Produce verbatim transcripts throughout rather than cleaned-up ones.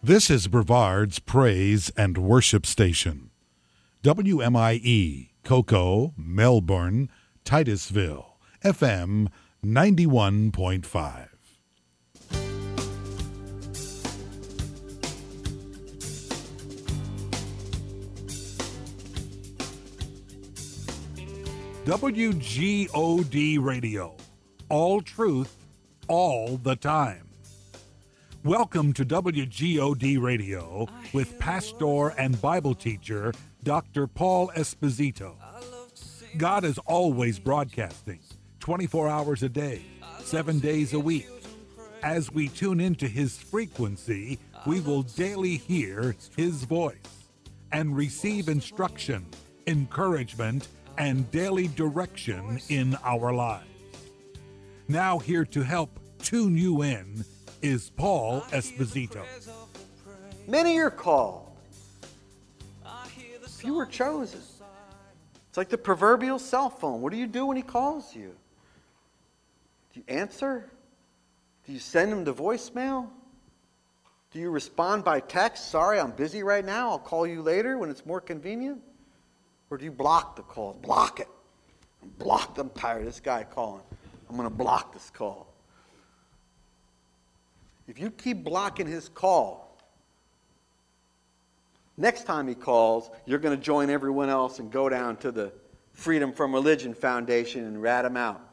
This is Brevard's Praise and Worship Station. W M I E, Cocoa, Melbourne, Titusville, F M ninety-one point five. W G O D Radio. All truth, all the time. Welcome to W G O D Radio with pastor and Bible teacher Doctor Paul Esposito. God is always broadcasting, twenty-four hours a day, seven days a week. As we tune into his frequency, we will daily hear his voice and receive instruction, encouragement, and daily direction in our lives. Now here to help tune you in is Paul Esposito. Many are called. Few are chosen. It's like the proverbial cell phone. What do you do when he calls you? Do you answer? Do you send him the voicemail? Do you respond by text? Sorry, I'm busy right now. I'll call you later when it's more convenient. Or do you block the call? Block it. Block. I'm tired of this guy calling. I'm going to block this call. If you keep blocking his call, next time he calls, you're going to join everyone else and go down to the Freedom from Religion Foundation and rat him out.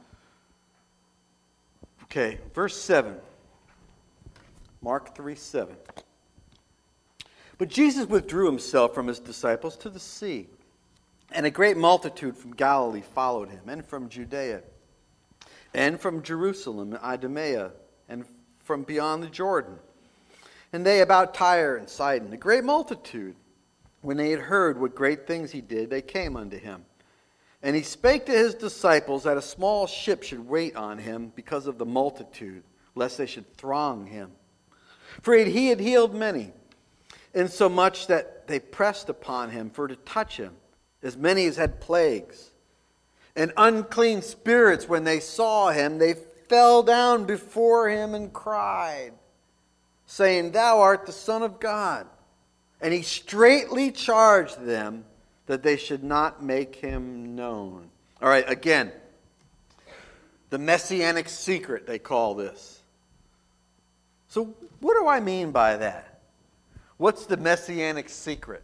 Okay, verse seven. Mark three seven. But Jesus withdrew himself from his disciples to the sea, and a great multitude from Galilee followed him, and from Judea, and from Jerusalem and Idumea, and from beyond the Jordan. And they about Tyre and Sidon, a great multitude. When they had heard what great things he did, they came unto him. And he spake to his disciples that a small ship should wait on him because of the multitude, lest they should throng him. For he had healed many, insomuch that they pressed upon him for to touch him, as many as had plagues. And unclean spirits, when they saw him, they fell down before him and cried, saying, Thou art the Son of God. And he straitly charged them that they should not make him known. All right, again, the messianic secret, they call this. So what do I mean by that? What's the messianic secret?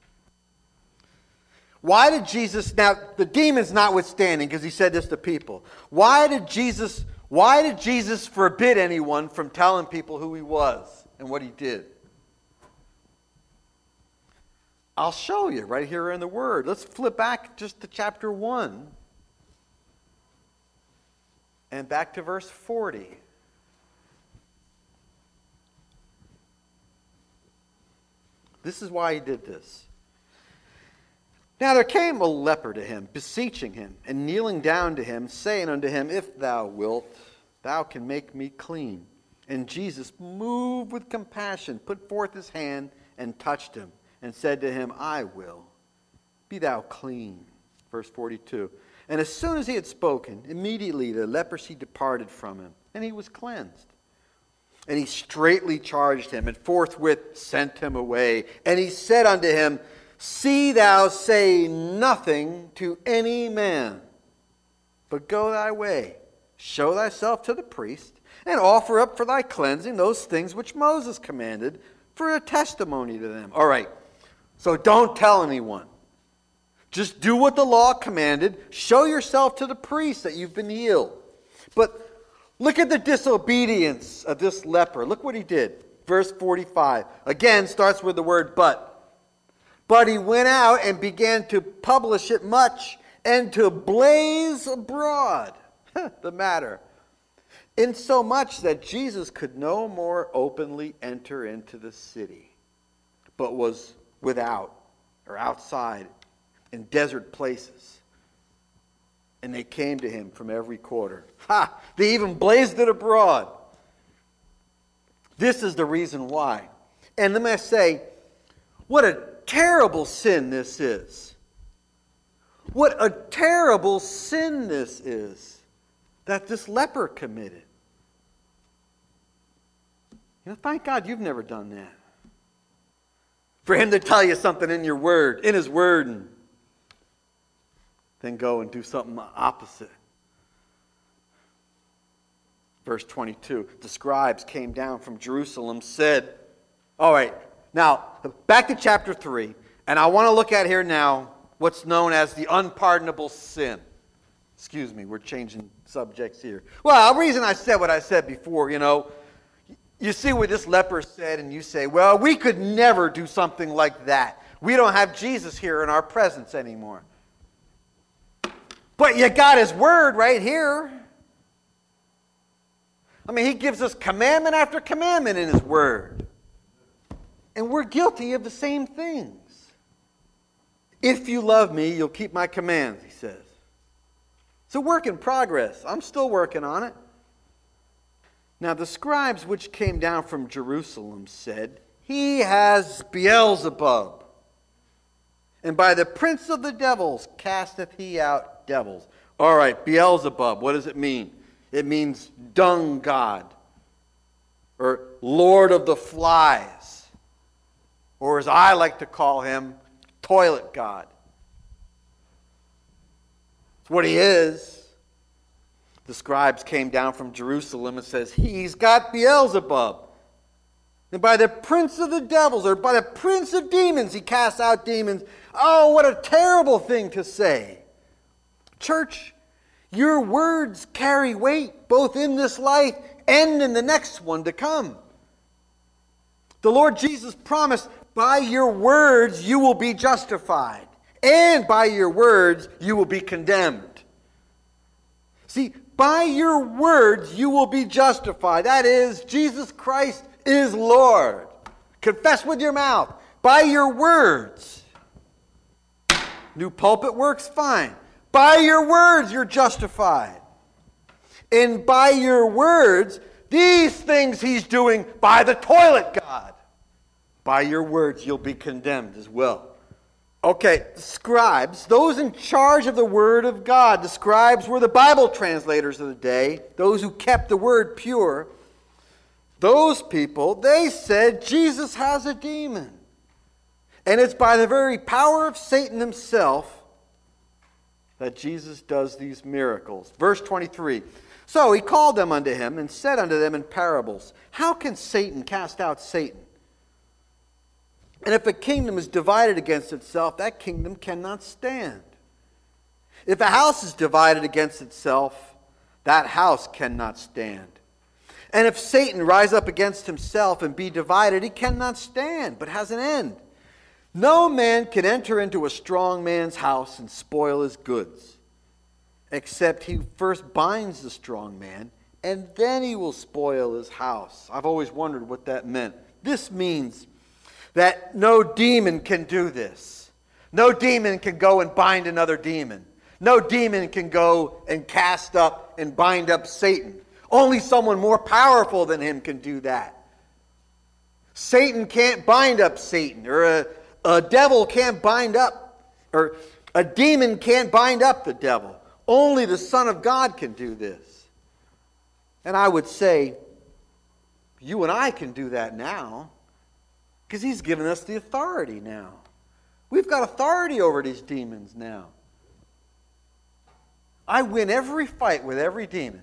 Why did Jesus, now the demons notwithstanding, because he said this to people, why did Jesus, why did Jesus forbid anyone from telling people who he was and what he did? I'll show you right here in the Word. Let's flip back just to chapter one and back to verse forty. This is why he did this. Now there came a leper to him, beseeching him, and kneeling down to him, saying unto him, If thou wilt, thou can make me clean. And Jesus, moved with compassion, put forth his hand and touched him, and said to him, I will. Be thou clean. Verse forty-two. And as soon as he had spoken, immediately the leprosy departed from him, and he was cleansed. And he straitly charged him, and forthwith sent him away. And he said unto him, See thou say nothing to any man, but go thy way, show thyself to the priest, and offer up for thy cleansing those things which Moses commanded for a testimony to them. All right, so don't tell anyone. Just do what the law commanded. Show yourself to the priest that you've been healed. But look at the disobedience of this leper. Look what he did. Verse forty-five. Again, starts with the word but. But he went out and began to publish it much and to blaze abroad the matter, insomuch that Jesus could no more openly enter into the city, but was without or outside in desert places. And they came to him from every quarter. Ha! They even blazed it abroad. This is the reason why. And let me say, what a terrible sin this is. What a terrible sin this is that this leper committed. You know, thank God you've never done that. For him to tell you something in your word, in his word, and then go and do something opposite. Verse twenty-two, the scribes came down from Jerusalem, said, all right, now back to chapter three, and I want to look at here now what's known as the unpardonable sin. Excuse me, we're changing subjects here. Well, the reason I said what I said before, you know, you see what this leper said, and you say, well, we could never do something like that. We don't have Jesus here in our presence anymore. But you got his word right here. I mean, he gives us commandment after commandment in his word. And we're guilty of the same things. If you love me, you'll keep my commands, he says. It's a work in progress. I'm still working on it. Now the scribes which came down from Jerusalem said, he has Beelzebub, and by the prince of the devils casteth he out devils. All right, Beelzebub, what does it mean? It means dung god, or lord of the flies, or as I like to call him, toilet god. It's what he is. The scribes came down from Jerusalem and says, he's got Beelzebub. And by the prince of the devils, or by the prince of demons, he casts out demons. Oh, what a terrible thing to say. Church, your words carry weight both in this life and in the next one to come. The Lord Jesus promised, by your words you will be justified, and by your words you will be condemned. See, by your words you will be justified. That is, Jesus Christ is Lord. Confess with your mouth. By your words. New pulpit works fine. By your words you're justified. And by your words, these things he's doing by the toilet god. By your words you'll be condemned as well. Okay, the scribes, those in charge of the Word of God. The scribes were the Bible translators of the day, those who kept the Word pure. Those people, they said Jesus has a demon. And it's by the very power of Satan himself that Jesus does these miracles. Verse twenty-three, so he called them unto him and said unto them in parables, how can Satan cast out Satan? And if a kingdom is divided against itself, that kingdom cannot stand. If a house is divided against itself, that house cannot stand. And if Satan rise up against himself and be divided, he cannot stand, but has an end. No man can enter into a strong man's house and spoil his goods, except he first binds the strong man, and then he will spoil his house. I've always wondered what that meant. This means that no demon can do this. No demon can go and bind another demon. No demon can go and cast up and bind up Satan. Only someone more powerful than him can do that. Satan can't bind up Satan, or a, a devil can't bind up, or a demon can't bind up the devil. Only the Son of God can do this. And I would say, you and I can do that now. Because he's given us the authority now. We've got authority over these demons now. I win every fight with every demon.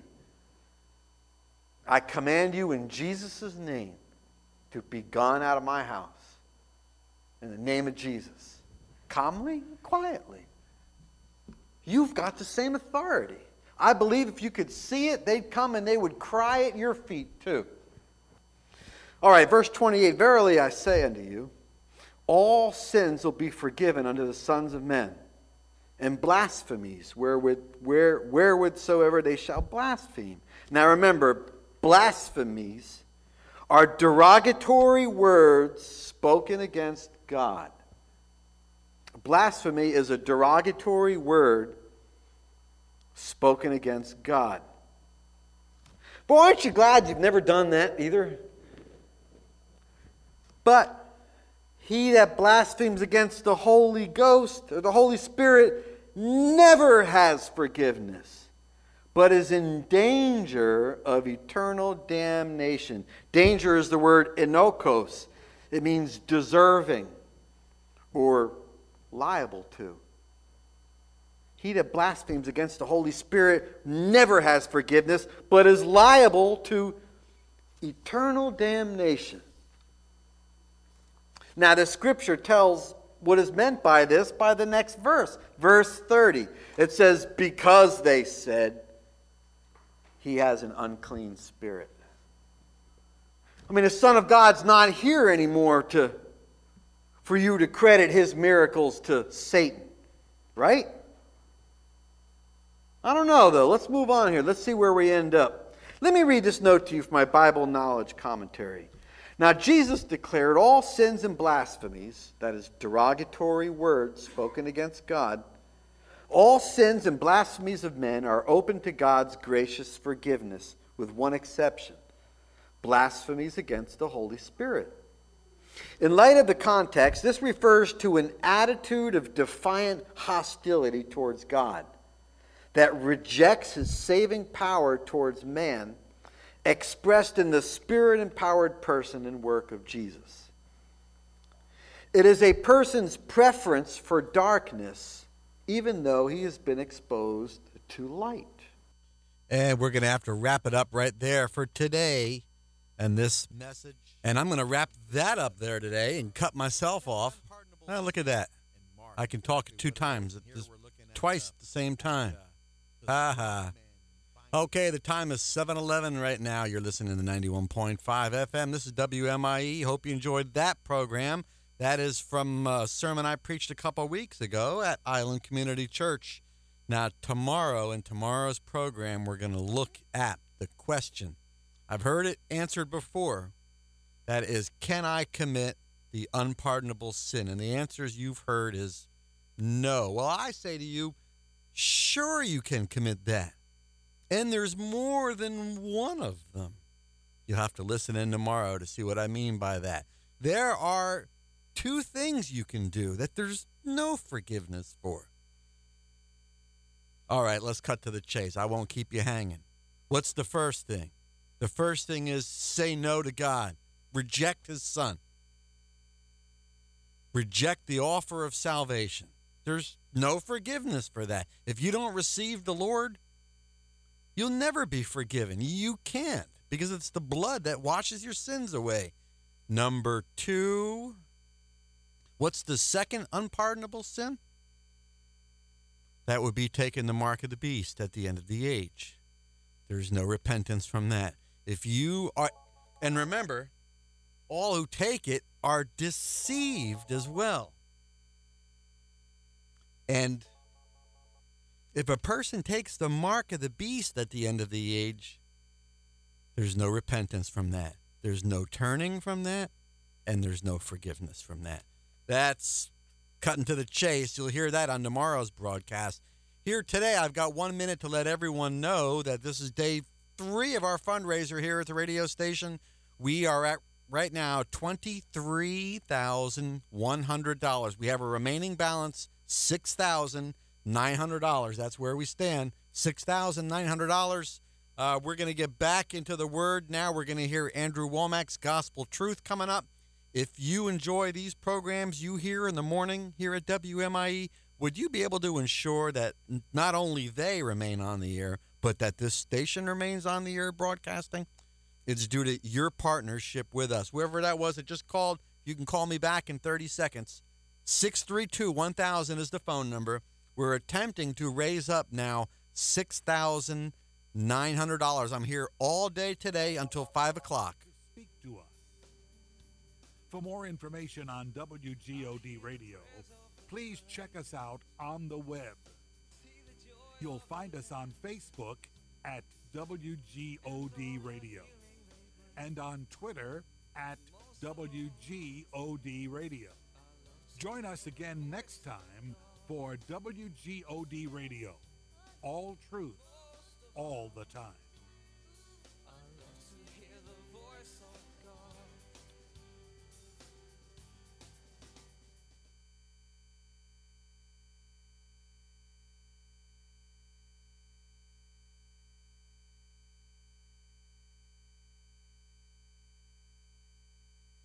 I command you in Jesus' name to be gone out of my house. In the name of Jesus. Calmly and quietly. You've got the same authority. I believe if you could see it, they'd come and they would cry at your feet too. All right, verse twenty-eight, verily I say unto you, all sins will be forgiven unto the sons of men, and blasphemies, wherewith, where, wherewithsoever they shall blaspheme. Now remember, blasphemies are derogatory words spoken against God. Blasphemy is a derogatory word spoken against God. Boy, aren't you glad you've never done that either? But he that blasphemes against the Holy Ghost or the Holy Spirit never has forgiveness, but is in danger of eternal damnation. Danger is the word enokos. It means deserving. or liable to. He that blasphemes against the Holy Spirit never has forgiveness, but is liable to eternal damnation. Now, the scripture tells what is meant by this by the next verse. Verse thirty. It says, because they said he has an unclean spirit. I mean, the Son of God's not here anymore to, for you to credit his miracles to Satan. Right? I don't know, though. Let's move on here. Let's see where we end up. Let me read this note to you from my Bible Knowledge Commentary. Now, Jesus declared all sins and blasphemies, that is, derogatory words spoken against God, all sins and blasphemies of men are open to God's gracious forgiveness, with one exception: blasphemies against the Holy Spirit. In light of the context, this refers to an attitude of defiant hostility towards God that rejects his saving power towards man, expressed in the Spirit-empowered person and work of Jesus. It is a person's preference for darkness, even though he has been exposed to light. And we're going to have to wrap it up right there for today and this message. And I'm going to wrap that up there today and cut myself off. Oh, look at that. I can talk two times, at this, twice at the same time. Ha ha. Okay, the time is seven eleven right now. You're listening to ninety-one point five F M. This is W M I E. Hope you enjoyed that program. That is from a sermon I preached a couple of weeks ago at Island Community Church. Now, tomorrow, in tomorrow's program, we're going to look at the question. I've heard it answered before. That is, can I commit the unpardonable sin? And the answers you've heard is no. Well, I say to you, sure you can commit that. And there's more than one of them. You'll have to listen in tomorrow to see what I mean by that. There are two things you can do that there's no forgiveness for. All right, let's cut to the chase. I won't keep you hanging. What's the first thing? The first thing is say no to God. Reject his son. Reject the offer of salvation. There's no forgiveness for that. If you don't receive the Lord, you'll never be forgiven. You can't, because it's the blood that washes your sins away. Number two, what's the second unpardonable sin? That would be taking the mark of the beast at the end of the age. There's no repentance from that. If you are, and remember, all who take it are deceived as well. And if a person takes the mark of the beast at the end of the age, there's no repentance from that. There's no turning from that, and there's no forgiveness from that. That's cutting to the chase. You'll hear that on tomorrow's broadcast. Here today, I've got one minute to let everyone know that this is day three of our fundraiser here at the radio station. We are at, right now, twenty-three thousand one hundred dollars. We have a remaining balance, six thousand nine hundred dollars. That's where we stand, six thousand nine hundred dollars. Uh, we're going to get back into the Word now. We're going to hear Andrew Womack's Gospel Truth coming up. If you enjoy these programs you hear in the morning here at W M I E, would you be able to ensure that not only they remain on the air, but that this station remains on the air broadcasting? It's due to your partnership with us. Whoever that was that just called, you can call me back in thirty seconds. six three two, one thousand is the phone number. We're attempting to raise up now six thousand nine hundred dollars. I'm here all day today until five o'clock. Speak to us. For more information on W G O D Radio, please check us out on the web. You'll find us on Facebook at W G O D Radio and on Twitter at W G O D Radio. Join us again next time for W G O D Radio. All truth, all the time.